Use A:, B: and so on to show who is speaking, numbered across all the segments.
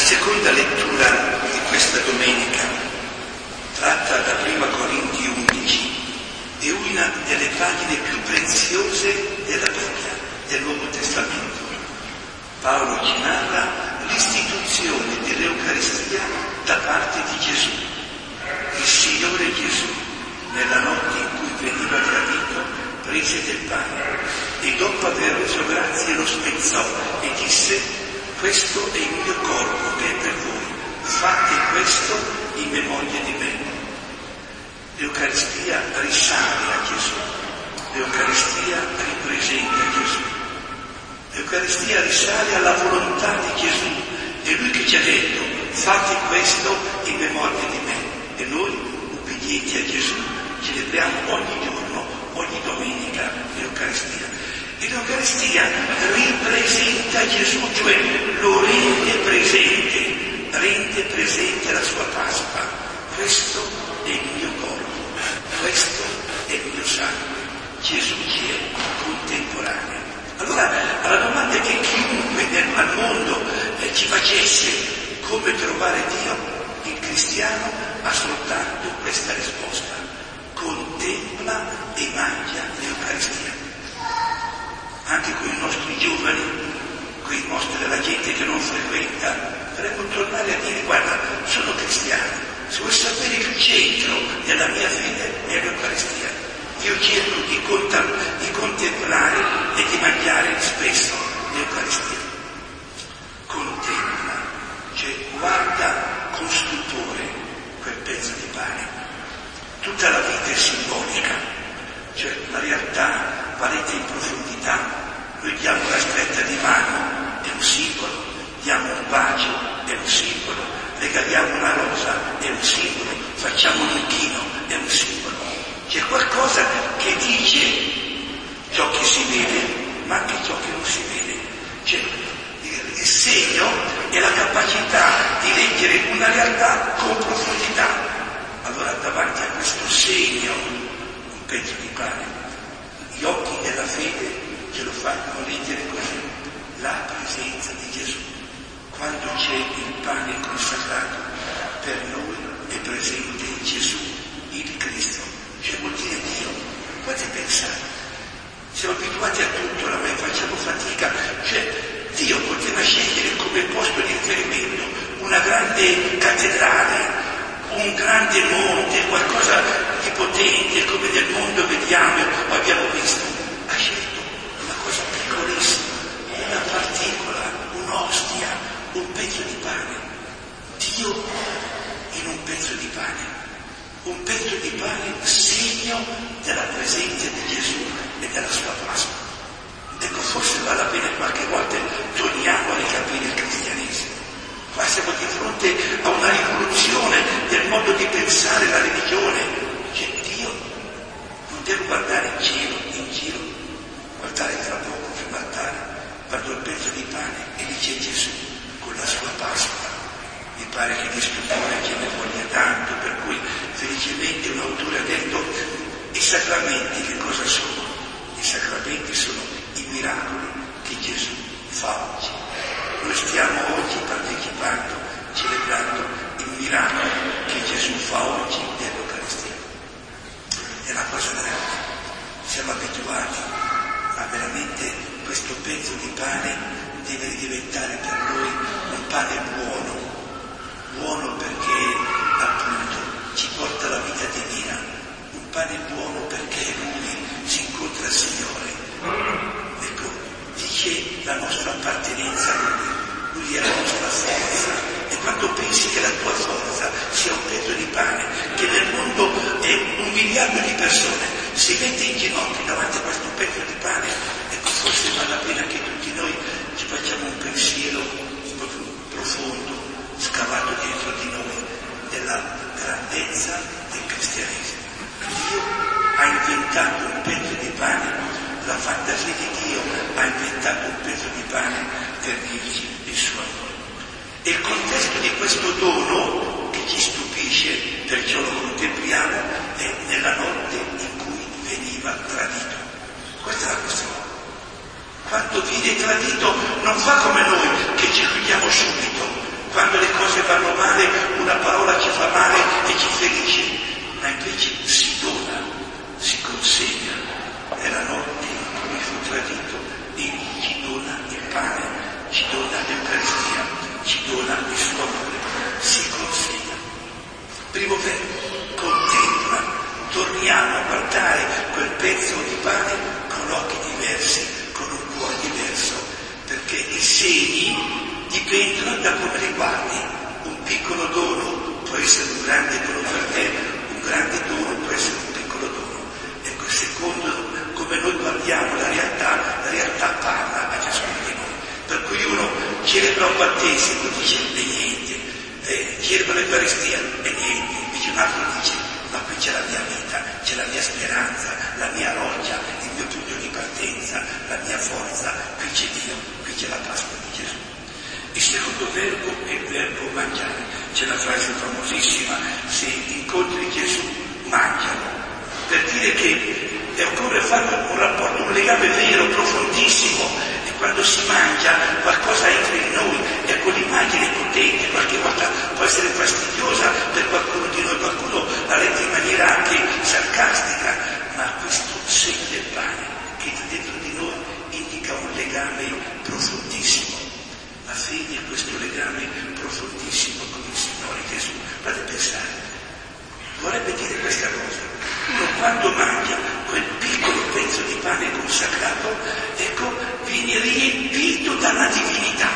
A: seconda lettura di questa domenica, tratta da 1 Corinti 11, è una delle pagine più preziose della Bibbia, del Nuovo Testamento. Paolo ci narra l'istituzione dell'Eucaristia da parte di Gesù. Il Signore Gesù, nella notte in cui veniva tradito, prese del pane e dopo aver reso grazie lo spezzò e disse: questo è il mio corpo che è per voi, fate questo in memoria di me. L'Eucaristia risale a Gesù, l'Eucaristia ripresenta Gesù, l'Eucaristia risale alla volontà di Gesù. È Lui che ci ha detto: fate questo in memoria di me. E noi, ubbidienti a Gesù, celebriamo ogni giorno, ogni domenica l'Eucaristia. E l'Eucaristia ripresenta Gesù, cioè lo rende presente la sua Pasqua. Questo è il mio corpo, questo è il mio sangue. Gesù ci è contemporaneo. Allora, alla domanda che chiunque al mondo ci facesse, come trovare Dio, il cristiano ha soltanto questa risposta: contempla e mangia l'Eucaristia. Anche con i nostri giovani, con i nostri, della gente che non frequenta, dovremmo tornare a dire: guarda, sono cristiano, se vuoi sapere il centro della mia fede è l'Eucaristia. Io cerco di contemplare e di mangiare spesso l'Eucaristia. Contempla, cioè guarda con stupore quel pezzo di pane. Tutta la vita è simbolica, cioè la realtà va letta in profondità. Noi diamo una stretta di mano, è un simbolo, diamo un bacio, è un simbolo, regaliamo una rosa, è un simbolo, facciamo un inchino, è un simbolo. C'è qualcosa che dice ciò che si vede, ma anche ciò che non si vede. Cioè, il segno è la capacità di leggere una realtà con profondità. Allora, davanti a questo segno, un pezzo di pane, gli occhi della fede ce lo fanno leggere così: la presenza di Gesù. Quando c'è il pane consacrato, per noi è presente Gesù, il Cristo. Cioè vuol dire Dio. Potete pensare, siamo abituati a tutto, oramai facciamo fatica. Cioè Dio poteva scegliere come posto di riferimento una grande cattedrale, un grande monte, qualcosa di potente come nel mondo vediamo, abbiamo visto. Ha scelto una cosa piccolissima, una particola, un'ostia, un pezzo di pane. Dio in un pezzo di pane. Un pezzo di pane segno della presenza di Gesù e della sua Pasqua. Ecco, forse vale la pena qualche volta torniamo a ricapire il cristianesimo. Qua siamo di fronte a una rivoluzione del modo di pensare la religione. Cioè Dio non deve guardare in giro, guardare tra poco sull'altare, guardo il pezzo di pane e lì c'è Gesù con la sua Pasqua. Mi pare che di scrittura ce ne voglia tanto, per cui felicemente un autore ha detto: i sacramenti che cosa sono? I sacramenti sono i miracoli che Gesù fa oggi. Noi stiamo oggi partecipando, celebrando il miracolo che Gesù fa oggi dell'Eucaristia. È una cosa grande. Siamo abituati, ma veramente questo pezzo di pane deve diventare per noi un pane buono perché appunto ci porta la vita divina, un pane buono perché Lui si incontra al Signore. Ecco, dice la nostra appartenenza a Lui è la nostra forza. E quando pensi che la tua forza sia un pezzo di pane, che nel mondo è 1 miliardo di persone, si mette in ginocchio davanti a questo pezzo di pane, ecco, forse vale la pena che tutti noi ci facciamo un pensiero profondo, scavato dentro di noi, della grandezza del cristianesimo. Dio ha inventato un pezzo di pane, la fantasia di Dio ha inventato un pezzo di pane per dirci il suo amore. E il contesto di questo dono che ci stupisce, perciò lo contempliamo, è nella notte in cui veniva tradito. Questa è la questione. Quando viene tradito non fa come noi che ci chiudiamo subito. Quando ci dona il suo amore, si consegna. Primo verbo, contempla, torniamo a guardare quel pezzo di pane con occhi diversi, con un cuore diverso, perché i segni dipendono da come li guardi. Un piccolo dono può essere un grande dono per te, un grande dono può essere un piccolo dono. Ecco, secondo come noi guardiamo la realtà parla a ciascuno di noi. Per cui uno celebra un battesimo, dice e niente, celebra l'Eucaristia e niente, invece un altro dice ma qui c'è la mia vita, c'è la mia speranza, la mia roccia, il mio punto di partenza, la mia forza, qui c'è Dio, qui c'è la Pasqua di Gesù. Il secondo verbo è il verbo mangiare. C'è la frase famosissima, se incontri Gesù, mangialo, per dire che occorre fare un rapporto, un legame vero, profondissimo, e quando si mangia qualcosa entra in noi. Ecco, l'immagine è potente, qualche volta può essere fastidiosa per qualcuno di noi, qualcuno la legge in maniera anche sarcastica, ma questo segno del pane che dentro di noi indica un legame profondissimo. La fede è questo legame profondissimo con il Signore Gesù. Fate pensare, vorrebbe dire questa cosa: uno quando mangia quel piccolo pezzo di pane consacrato, ecco, viene riempito dalla divinità.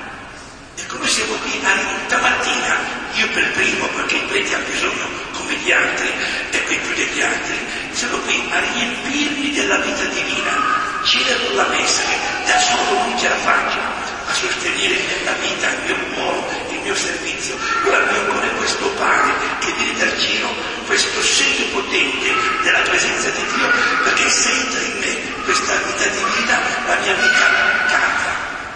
A: Ecco, noi siamo qui stamattina, io per primo, perché i preti hanno bisogno come gli altri, e qui più degli altri, sono qui a riempirmi della vita divina. Celebro la messa, che da solo non ce la faccio a sostenere la vita, il mio ruolo, il mio servizio. Allora mi occorre questo pane che viene dal cielo, questo segno potente della presenza di Dio, perché se entra in me questa vita divina, la mia vita cambia.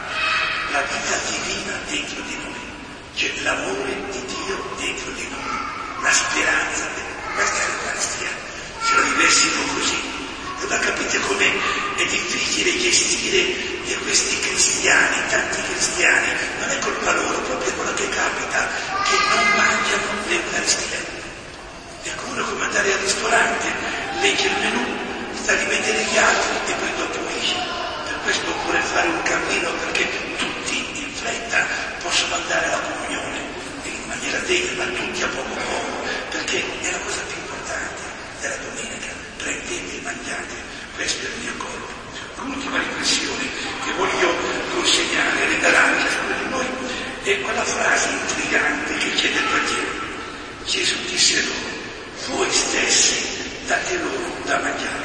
A: La vita divina dentro di noi, cioè l'amore di Dio dentro di noi, la speranza, questa è l'Eucaristia. Se lo vivessimo così, allora capite com'è difficile gestire questi cristiani, tanti cristiani, non è colpa loro, proprio quello che capita, che non mangiano l'Eucaristia. Ecco, uno come andare al ristorante, legge il menù, sta a rivedere gli altri e poi dopo esce. Per questo occorre fare un cammino, perché tutti in fretta possono andare alla comunione, in maniera degra, tutti a poco a poco, perché è la cosa più importante della domenica. Prendete e mangiate, questo è il mio corpo. L'ultima riflessione che voglio consegnare, regalare a ciascuno di noi, è quella frase intrigante che c'è nel Vangelo. Gesù disse loro: voi stessi date loro da mangiare.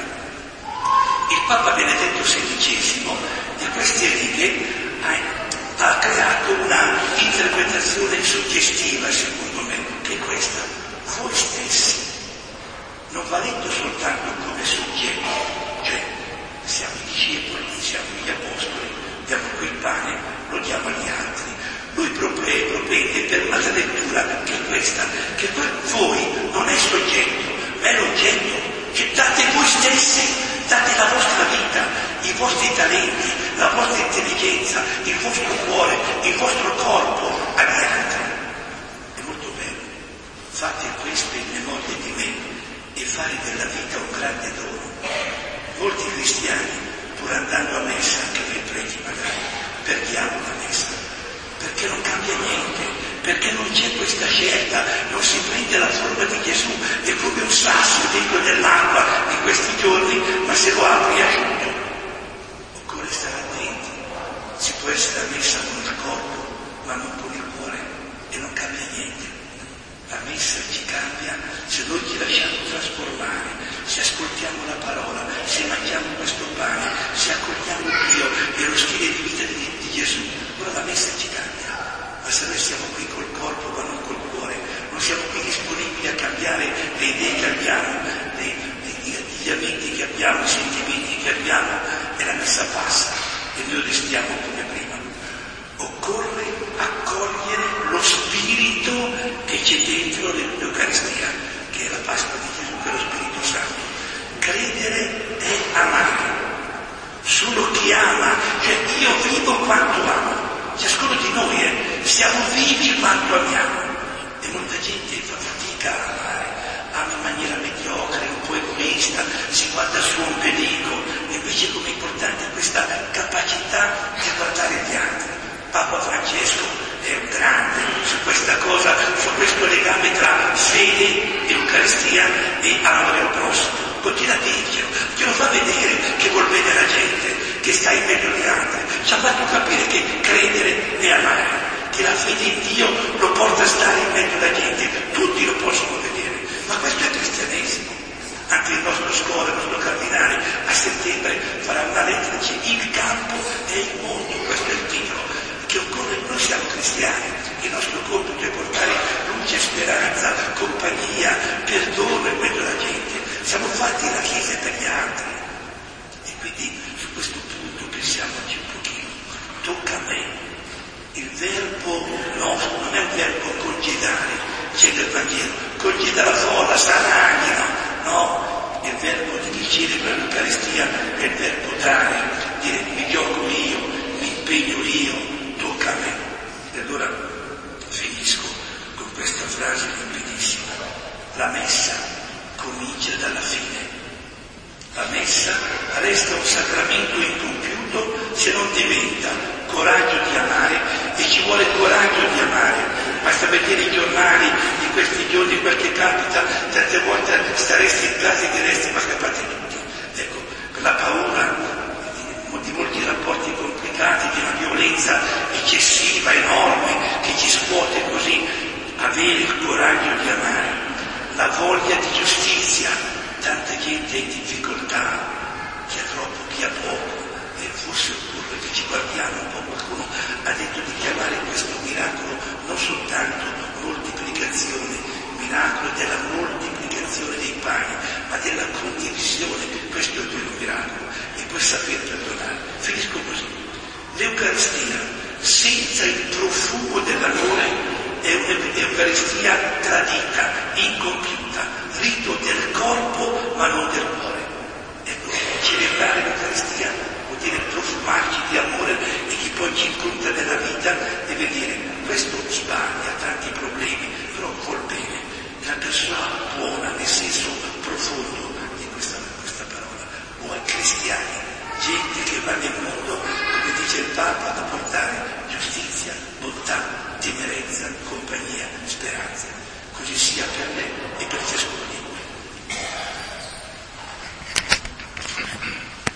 A: Il Papa Benedetto XVI di queste righe ha creato una interpretazione suggestiva, secondo me, che è questa: voi stessi. Non va letto soltanto come soggetto, cioè siamo i discepoli, siamo gli apostoli, diamo qui il pane, lo diamo agli altri. Lui propende per un'altra lettura che è questa, che voi non è soggetto, ma è l'oggetto, cioè date voi stessi, date la vostra vita, i vostri talenti, la vostra intelligenza, il vostro cuore, il vostro corpo agli altri. È molto bello. Fate questo in memoria di me, e fare della vita un grande dono. Molti cristiani, pur andando a messa, anche noi preti magari, perdiamo la messa, perché non cambia niente, perché non c'è questa scelta, non si prende la forma di Gesù, è come un sasso dentro dell'acqua in questi giorni, ma se lo apri è asciutto. Occorre stare attenti, si può essere a messa con il corpo, ma non con il cuore, e non cambia niente. La messa ci cambia se noi ci lasciamo trasformare, se ascoltiamo la parola, se mangiamo questo pane, se accogliamo Dio e lo stile di vita di Gesù. Allora la messa ci cambia. Ma se noi siamo qui col corpo ma non col cuore, non siamo qui disponibili a cambiare le idee che abbiamo, gli amici che abbiamo, i sentimenti che abbiamo, e la messa passa e noi restiamo come prima. Occorre accogliere lo spirito che c'è dentro l'Eucaristia, che è la Pasqua di Gesù, che è lo Spirito Santo. Credere è amare. Solo chi ama, cioè io vivo quanto amo. Ciascuno di noi siamo vivi quanto amiamo. E molta gente fa fatica a amare, ama in maniera mediocre, un po' egoista, si guarda su un pedico. Invece come importante questa capacità di guardare gli altri. Papa Francesco è un grande su questa cosa, su questo legame tra fede, Eucaristia e amore al prossimo. Continua a dircelo, ce lo fa vedere che vuol bene la gente, che sta in meglio di altri, ci ha fatto capire che credere è amare, che la fede in Dio lo porta a stare in meglio della gente, tutti lo possono vedere, ma questo è cristianesimo. Anche il nostro scuola, il nostro cardinale, a settembre farà una lettera, dice il campo è il mondo, questo è il titolo, che occorre, noi siamo cristiani, il nostro compito è portare luce, speranza, compagnia, perdono in mezzo alla gente, siamo fatti la Chiesa per gli altri. E quindi su questo punto pensiamoci un pochino, tocca a me. Il verbo nostro non è un verbo congedare, c'è nel Vangelo, congeda la folla, sarà no, il verbo di ricevere l'Eucaristia è il verbo dare, dire mi gioco io, mi impegno io, tocca a me. E allora finisco con questa frase limpidissima. La messa comincia dalla fine. La messa resta un sacramento incompiuto se non diventa coraggio di amare, e ci vuole coraggio di amare. Basta vedere i giornali di questi giorni, quel che capita, tante volte staresti in casa e diresti ma scappate tutti. Ecco, la paura di molti rapporti complicati, di una violenza eccessiva, enorme, che ci scuote così, avere il coraggio di amare, la voglia di giustizia, tanta gente è in difficoltà, chi ha troppo, chi ha poco, e forse occorre che ci guardiamo un po'. Qualcuno ha detto di chiamare questo miracolo non soltanto moltiplicazione, miracolo della moltiplicazione dei pani, ma della condivisione, questo è il vero miracolo, e poi saper perdonare. Finisco così. L'Eucaristia senza il profumo dell'amore è un'Eucaristia tradita, incompiuta, rito del corpo ma non del cuore. Ecco, celebrare l'Eucaristia vuol dire profumarci di amore, e chi poi ci incontra nella vita deve dire questo sbaglia, ha tanti problemi, però vuol bene. È una persona buona nel senso profondo di questa parola. Buoni cristiani, gente che va nel mondo, come dice il Papa, a portare giustizia, bontà, tenerezza, compagnia, speranza. Così sia per me e per ciascuno di noi.